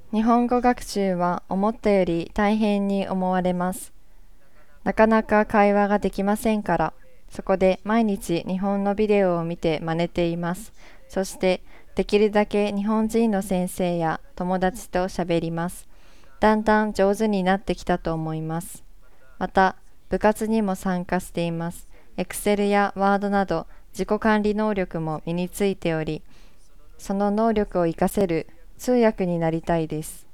日本語学習は思ったより大変に思われます。なかなか会話ができませんから、そこで毎日日本のビデオを見て真似ています。そして、できるだけ日本人の先生や友達と喋ります。だんだん上手になってきたと思います。また、部活にも参加しています。Excel や Word など自己管理能力も身についており、その能力を活かせる通訳になりたいです。